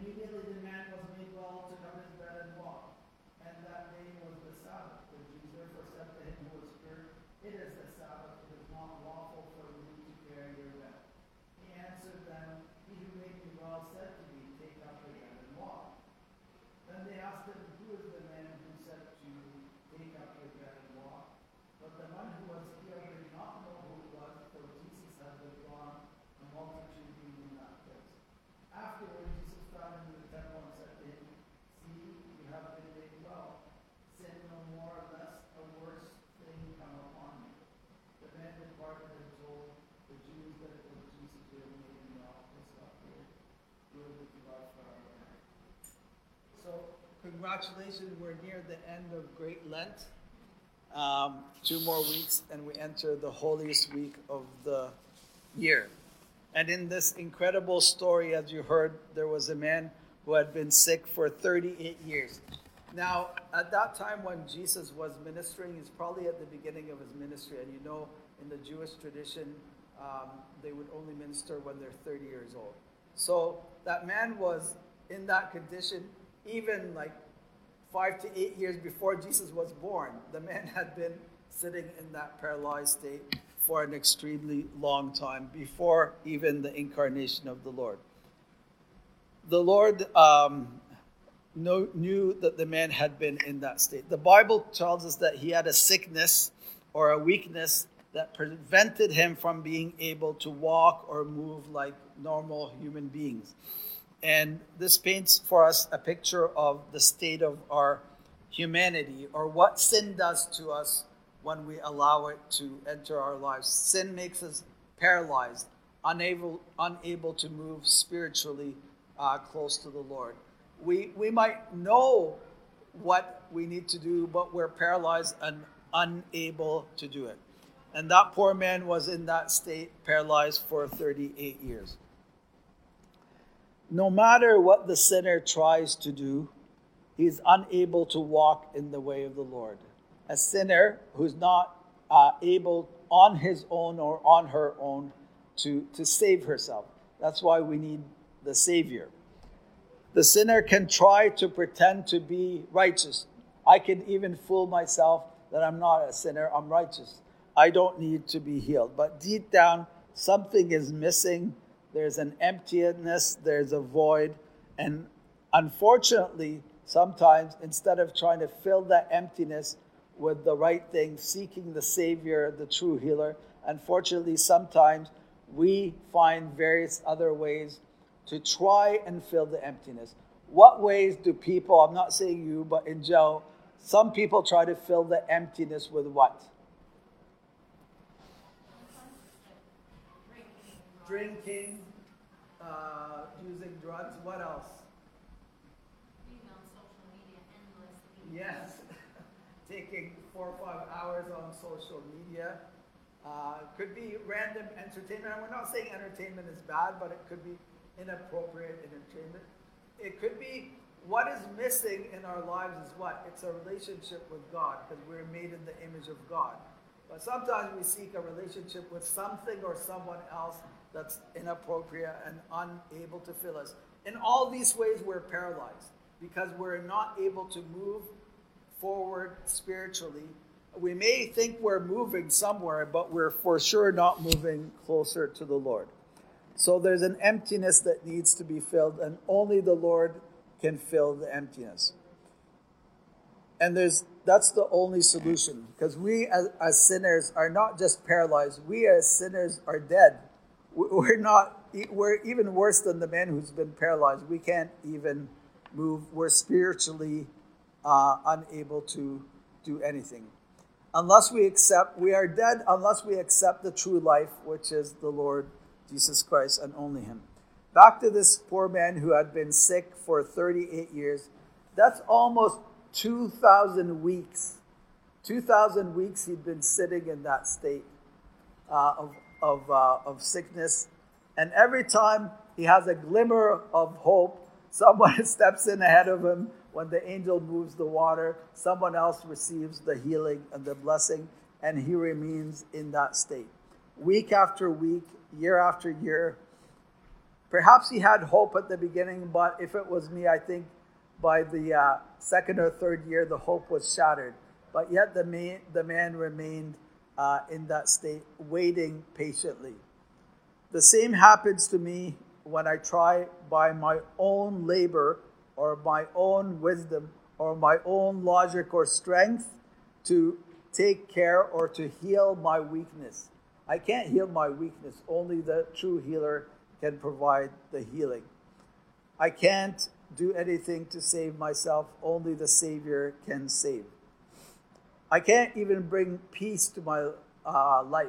immediately the man was made well, took up his bed and walked. And that day was the Sabbath. The Jews therefore said to him who was cured, "It is the Sabbath, it is not lawful for you to carry your bed." He answered them, "He who made me well said to me, 'Take up your bed and walk.'" Then they asked him, "Who is the man who said to you, 'Take up your bed and walk'?" But the one who was healed did not know who it was, for Jesus had withdrawn, the multitude being in that place. Afterward, Jesus found him in the temple and said to him, "See, you have been made well. Sin no more, lest a worse thing come upon you." The man departed and told the Jews that it was Jesus who had made him well. We'll stop here. Glory be to God for our Lord. So, congratulations, we're near the end of Great Lent. 2 more weeks and we enter the holiest week of the year. And in this incredible story, as you heard, there was a man who had been sick for 38 years. Now, at that time when Jesus was ministering, he's probably at the beginning of his ministry. And you know, in the Jewish tradition, they would only minister when they're 30 years old. So that man was in that condition, even like 5 to 8 years before Jesus was born. The man had been sitting in that paralyzed state for an extremely long time, before even the incarnation of the Lord. The Lord knew that the man had been in that state. The Bible tells us that he had a sickness or a weakness that prevented him from being able to walk or move like normal human beings. And this paints for us a picture of the state of our humanity, or what sin does to us when we allow it to enter our lives. Sin makes us paralyzed, unable to move spiritually close to the Lord. We might know what we need to do, but we're paralyzed and unable to do it. And that poor man was in that state, paralyzed for 38 years. No matter what the sinner tries to do, he's unable to walk in the way of the Lord. A sinner who's not able on his own or on her own to save herself. That's why we need the Savior. The sinner can try to pretend to be righteous. I can even fool myself that I'm not a sinner, I'm righteous. I don't need to be healed. But deep down, something is missing. There's an emptiness, there's a void. And unfortunately, sometimes instead of trying to fill that emptiness with the right thing, seeking the Savior, the true healer, unfortunately, sometimes we find various other ways to try and fill the emptiness. What ways do people, I'm not saying you, but in general, some people try to fill the emptiness with what? Drinking, using drugs, what else? Being on social media endlessly. Yes, taking 4 or 5 hours on social media. Could be random entertainment. And we're not saying entertainment is bad, but it could be inappropriate entertainment. It could be what is missing in our lives is what? It's a relationship with God, because we're made in the image of God. But sometimes we seek a relationship with something or someone else that's inappropriate and unable to fill us. In all these ways, we're paralyzed because we're not able to move forward spiritually. We may think we're moving somewhere, but we're for sure not moving closer to the Lord. So there's an emptiness that needs to be filled, and only the Lord can fill the emptiness. And that's the only solution, because we as sinners are not just paralyzed. We as sinners are dead. We're even worse than the man who's been paralyzed. We can't even move. We're spiritually unable to do anything. We are dead unless we accept the true life, which is the Lord Jesus Christ and only Him. Back to this poor man who had been sick for 38 years. That's almost 2,000 weeks. 2,000 weeks he'd been sitting in that state of sickness. And every time he has a glimmer of hope, someone steps in ahead of him. When the angel moves the water, someone else receives the healing and the blessing, and he remains in that state. Week after week, year after year, Perhaps he had hope at the beginning, but if it was me, I think by the second or third year, the hope was shattered. But yet the man remained in that state, waiting patiently. The same happens to me when I try by my own labor or my own wisdom or my own logic or strength to take care or to heal my weakness. I can't heal my weakness. Only the true healer can provide the healing. I can't do anything to save myself. Only the Savior can save. I can't even bring peace to my life.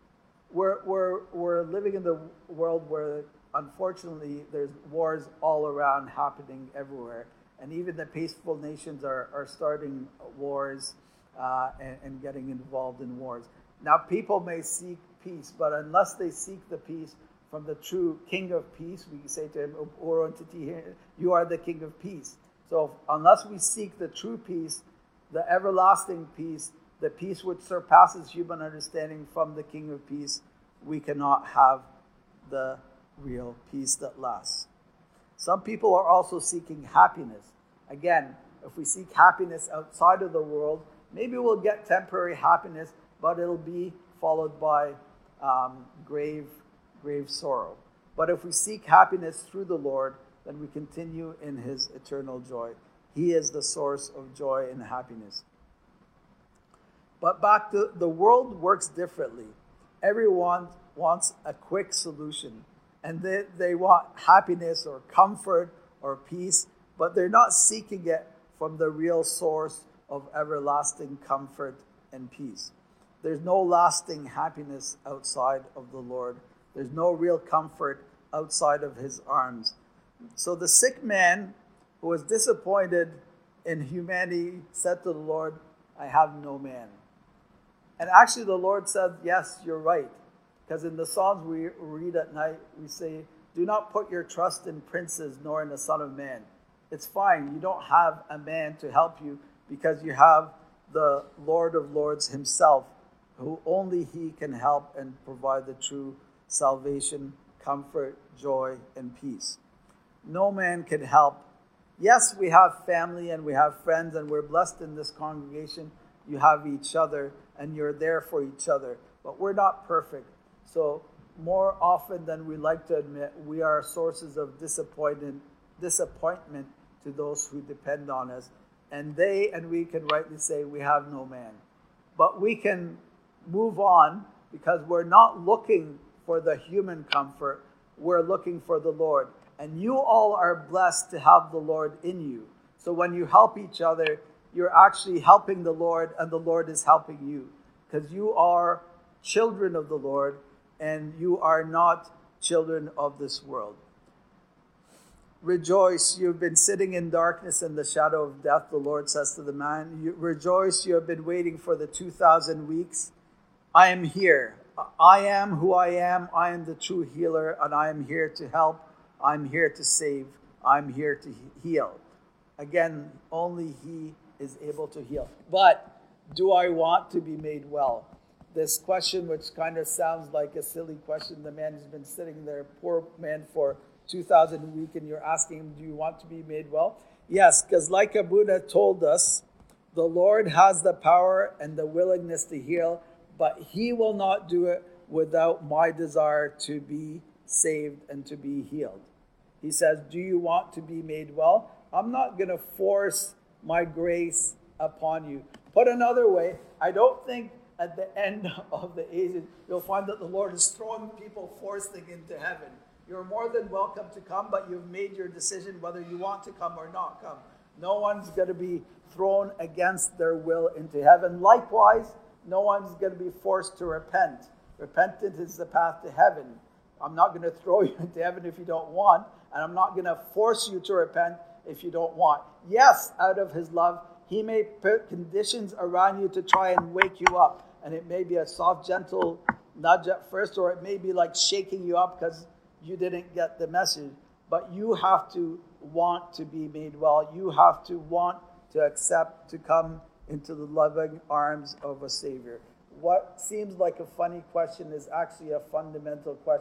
We're living in the world where, unfortunately, there's wars all around happening everywhere. And even the peaceful nations are starting wars and getting involved in wars. Now, people may seek peace, but unless they seek the peace from the true King of Peace, we say to him, you are the King of Peace. So unless we seek the true peace, the everlasting peace, the peace which surpasses human understanding from the King of Peace, we cannot have the real peace that lasts. Some people are also seeking happiness. Again, if we seek happiness outside of the world, maybe we'll get temporary happiness, but it'll be followed by grave sorrow. But if we seek happiness through the Lord, then we continue in his eternal joy. He is the source of joy and happiness. But back to the world works differently. Everyone wants a quick solution. And they want happiness or comfort or peace, but they're not seeking it from the real source of everlasting comfort and peace. There's no lasting happiness outside of the Lord. There's no real comfort outside of his arms. So the sick man who was disappointed in humanity said to the Lord, I have no man. And actually the Lord said, yes, you're right. Because in the Psalms we read at night, we say, do not put your trust in princes nor in the Son of Man. It's fine. You don't have a man to help you because you have the Lord of Lords himself, who only he can help and provide the true salvation, comfort, joy, and peace. No man can help. Yes, we have family and we have friends and we're blessed in this congregation. You have each other and you're there for each other. But we're not perfect. So more often than we like to admit, we are sources of disappointment to those who depend on us. And we can rightly say we have no man. But we can move on because we're not looking for the human comfort. We're looking for the Lord. And you all are blessed to have the Lord in you. So when you help each other, you're actually helping the Lord and the Lord is helping you. Because you are children of the Lord and you are not children of this world. Rejoice, you've been sitting in darkness and the shadow of death, the Lord says to the man. Rejoice, you have been waiting for the 2,000 weeks. I am here. I am who I am. I am the true healer, and I am here to help. I'm here to save. I'm here to heal. Again, only he is able to heal. But do I want to be made well? This question, which kind of sounds like a silly question, the man who's been sitting there, poor man, for 2,000 a week, and you're asking him, do you want to be made well? Yes, because like Abuna told us, the Lord has the power and the willingness to heal, but he will not do it without my desire to be saved and to be healed. He says, do you want to be made well? I'm not going to force my grace upon you. Put another way, I don't think at the end of the ages, you'll find that the Lord is throwing people forcing into heaven. You're more than welcome to come, but you've made your decision whether you want to come or not come. No one's going to be thrown against their will into heaven. Likewise, no one's going to be forced to repent. Repentance is the path to heaven. I'm not going to throw you into heaven if you don't want, and I'm not going to force you to repent if you don't want. Yes, out of his love, he may put conditions around you to try and wake you up. And it may be a soft, gentle nudge at first, or it may be like shaking you up because you didn't get the message. But you have to want to be made well. You have to want to accept to come into the loving arms of a Savior. What seems like a funny question is actually a fundamental question.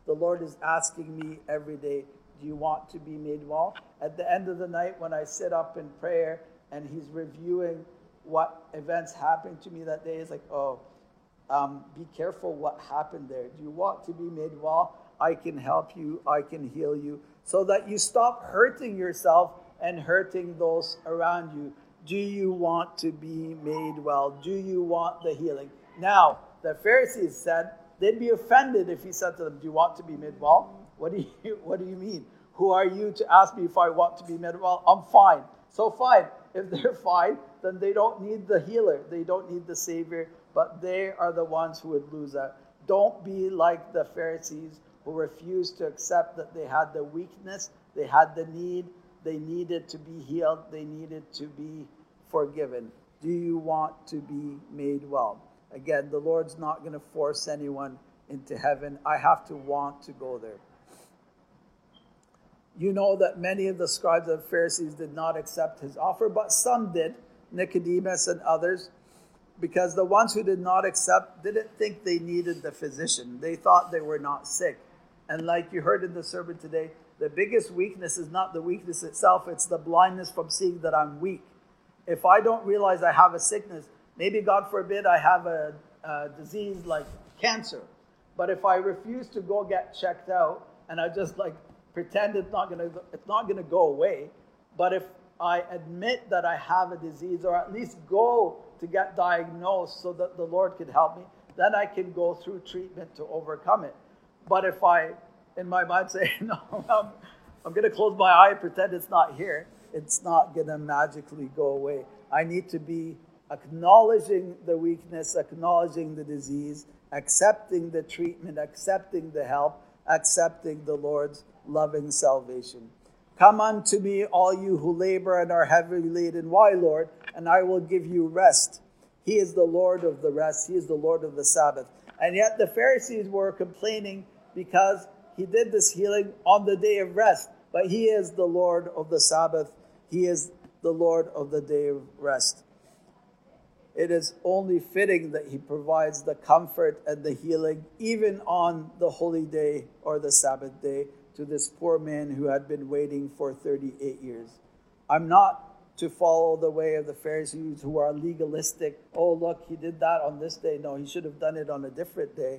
The Lord is asking me every day, do you want to be made well? At the end of the night when I sit up in prayer and he's reviewing what events happened to me that day, it's like, be careful what happened there. Do you want to be made well? I can help you. I can heal you. So that you stop hurting yourself and hurting those around you. Do you want to be made well? Do you want the healing? Now, the Pharisees said, they'd be offended if he said to them, do you want to be made well? What do you mean? Who are you to ask me if I want to be made well? I'm fine. So fine. If they're fine, then they don't need the healer. They don't need the Savior, but they are the ones who would lose out. Don't be like the Pharisees who refused to accept that they had the weakness, they had the need, they needed to be healed, they needed to be forgiven. Do you want to be made well? Again, the Lord's not going to force anyone into heaven. I have to want to go there. You know that many of the scribes and Pharisees did not accept his offer, but some did, Nicodemus and others, because the ones who did not accept didn't think they needed the physician. They thought they were not sick. And like you heard in the sermon today, the biggest weakness is not the weakness itself, it's the blindness from seeing that I'm weak. If I don't realize I have a sickness, maybe God forbid I have a disease like cancer, but if I refuse to go get checked out and I just pretend it's not gonna go away, but if I admit that I have a disease, or at least go to get diagnosed so that the Lord could help me, then I can go through treatment to overcome it. But if I, in my mind, say, no, I'm going to close my eye and pretend it's not here, it's not going to magically go away. I need to be acknowledging the weakness, acknowledging the disease, accepting the treatment, accepting the help, accepting the Lord's loving salvation. Come unto me, all you who labor and are heavily laden. Why, Lord? And I will give you rest. He is the Lord of the rest. He is the Lord of the Sabbath. And yet the Pharisees were complaining because he did this healing on the day of rest. But he is the Lord of the Sabbath. He is the Lord of the day of rest. It is only fitting that he provides the comfort and the healing even on the holy day or the Sabbath day to this poor man who had been waiting for 38 years. I'm not to follow the way of the Pharisees who are legalistic. Oh, look, he did that on this day. No, he should have done it on a different day.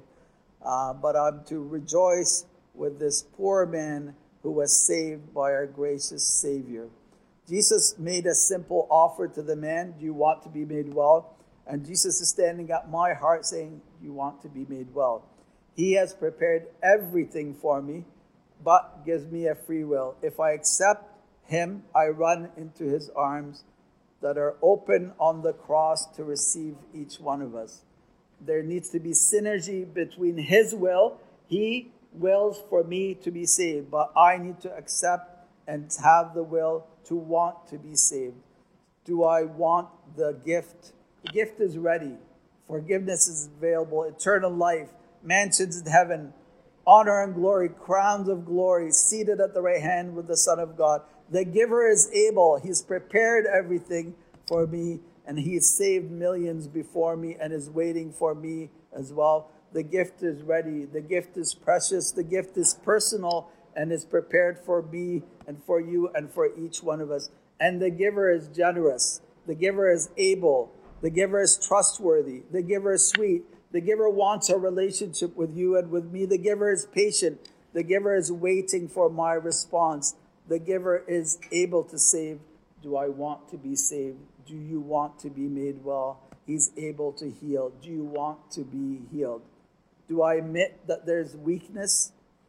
But I'm to rejoice with this poor man who was saved by our gracious Savior. Jesus made a simple offer to the man, do you want to be made well? And Jesus is standing at my heart saying, do you want to be made well? He has prepared everything for me, but gives me a free will. If I accept him, I run into his arms that are open on the cross to receive each one of us. There needs to be synergy between his will. He wills for me to be saved, but I need to accept and have the will to want to be saved. Do I want the gift? The gift is ready. Forgiveness is available. Eternal life, mansions in heaven, honor and glory, crowns of glory, seated at the right hand with the Son of God. The giver is able. He's prepared everything for me, and he has saved millions before me and is waiting for me as well. The gift is ready. The gift is precious. The gift is personal and is prepared for me and for you and for each one of us. And the giver is generous. The giver is able. The giver is trustworthy. The giver is sweet. The giver wants a relationship with you and with me. The giver is patient. The giver is waiting for my response. The giver is able to save. Do I want to be saved? Do you want to be made well? He's able to heal. Do you want to be healed? Do I admit that there's weakness?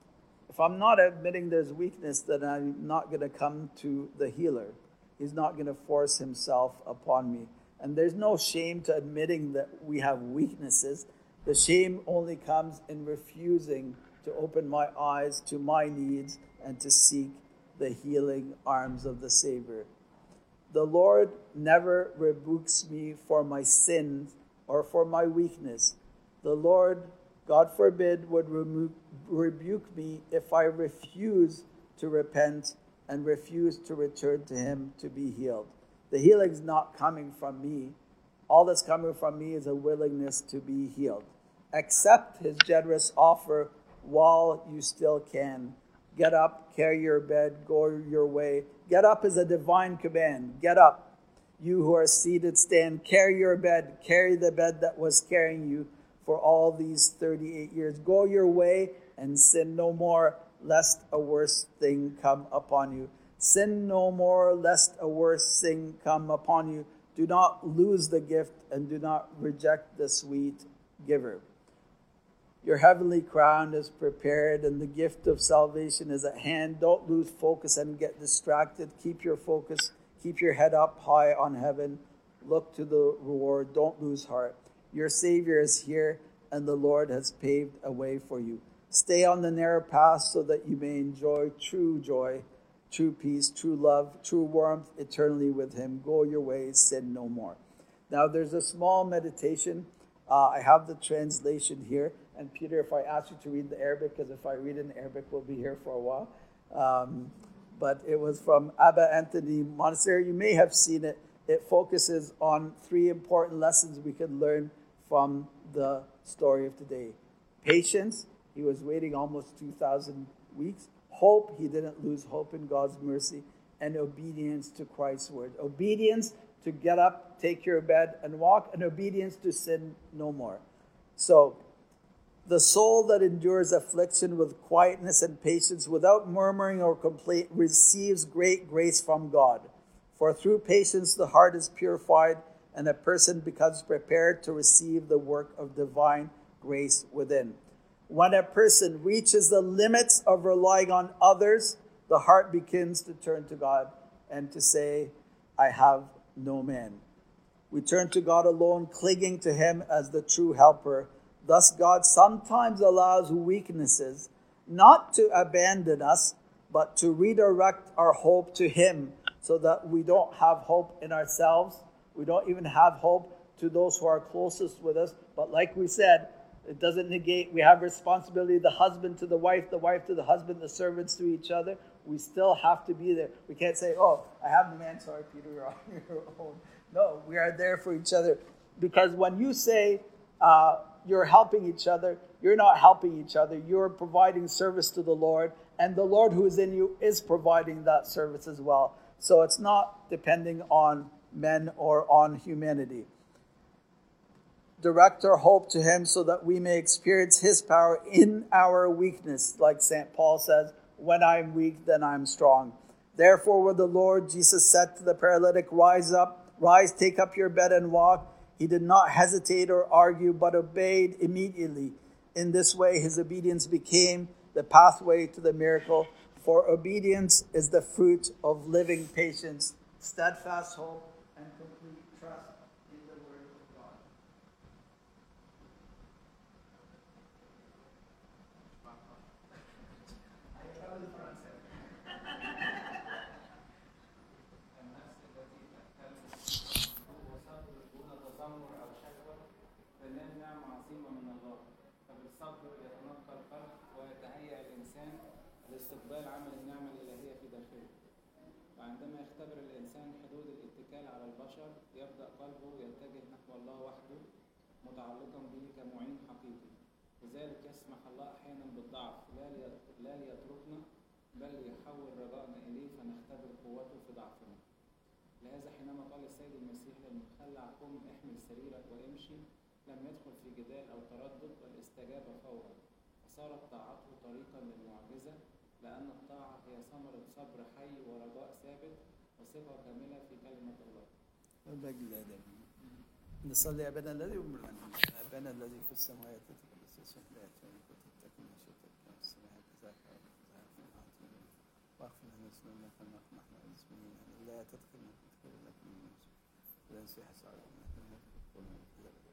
If I'm not admitting there's weakness, then I'm not going to come to the healer. He's not going to force himself upon me. And there's no shame to admitting that we have weaknesses. The shame only comes in refusing to open my eyes to my needs and to seek the healing arms of the Savior. The Lord never rebukes me for my sins or for my weakness. The Lord, God forbid, would rebuke me if I refuse to repent and refuse to return to him to be healed. The healing's not coming from me. All that's coming from me is a willingness to be healed. Accept his generous offer while you still can. Get up, carry your bed, go your way. Get up is a divine command. Get up. You who are seated, stand. Carry your bed. Carry the bed that was carrying you for all these 38 years. Go your way and sin no more, lest a worse thing come upon you. Sin no more, lest a worse thing come upon you. Do not lose the gift and do not reject the sweet giver. Your heavenly crown is prepared and the gift of salvation is at hand. Don't lose focus and get distracted. Keep your focus. Keep your head up high on heaven. Look to the reward. Don't lose heart. Your Savior is here and the Lord has paved a way for you. Stay on the narrow path so that you may enjoy true joy, true peace, true love, true warmth eternally with Him. Go your ways, sin no more. Now there's a small meditation. I have the translation here. And Peter, if I ask you to read the Arabic, because if I read in Arabic, we'll be here for a while. But it was from Abba Anthony Monastery. You may have seen it. It focuses on 3 important lessons we can learn from the story of today. Patience. He was waiting almost 2,000 weeks. Hope. He didn't lose hope in God's mercy. And obedience to Christ's word. Obedience to get up, take your bed, and walk. And obedience to sin no more. So, the soul that endures affliction with quietness and patience without murmuring or complaint receives great grace from God. For through patience the heart is purified and a person becomes prepared to receive the work of divine grace within. When a person reaches the limits of relying on others, the heart begins to turn to God and to say, I have no man. We turn to God alone, clinging to Him as the true helper. Thus, God sometimes allows weaknesses not to abandon us, but to redirect our hope to Him so that we don't have hope in ourselves. We don't even have hope to those who are closest with us. But like we said, it doesn't negate. We have responsibility, the husband to the wife to the husband, the servants to each other. We still have to be there. We can't say, oh, I have the man, sorry, Peter, you're on your own. No, we are there for each other. Because when you say, you're helping each other, you're not helping each other. You're providing service to the Lord, and the Lord who is in you is providing that service as well. So it's not depending on men or on humanity. Direct our hope to Him so that we may experience His power in our weakness. Like St. Paul says, when I'm weak, then I'm strong. Therefore, when the Lord Jesus said to the paralytic, rise, take up your bed and walk, He did not hesitate or argue, but obeyed immediately. In this way, His obedience became the pathway to the miracle. For obedience is the fruit of living patience, steadfast hope, and complete trust in the word of God. لاستقبال عمل النعمة الإلهية في داخله. وعندما يختبر الإنسان حدود الاتكال على البشر يبدأ قلبه يتجه نحو الله وحده متعلقا به كمعين حقيقي. لذلك يسمح الله أحيانا بالضعف لا ليتركنا بل ليحول رجائنا إليه فنختبر قوته في ضعفنا. لهذا حينما قال السيد المسيح للمخلع قم احمل سريرك وامشي لم يدخل في جدال أو تردد بل استجاب فورا. فصارت طاعته طريقا للمعجزة لأن الطاعة هي ثمرة صبر حي ورجاء ثابت وثقة كاملة في كلمة الله. نصلي أبانا الذي أبانا الذي في السماوات تقدس اسمك يأتي ملكوتك تكن مشيئتك كما في السماء كذلك على الأرض واغفر لنا ذنوبنا كما نحن المسلمين لا تدخلنا في تجربة لكن من المسلمين لا نسيح سعادتنا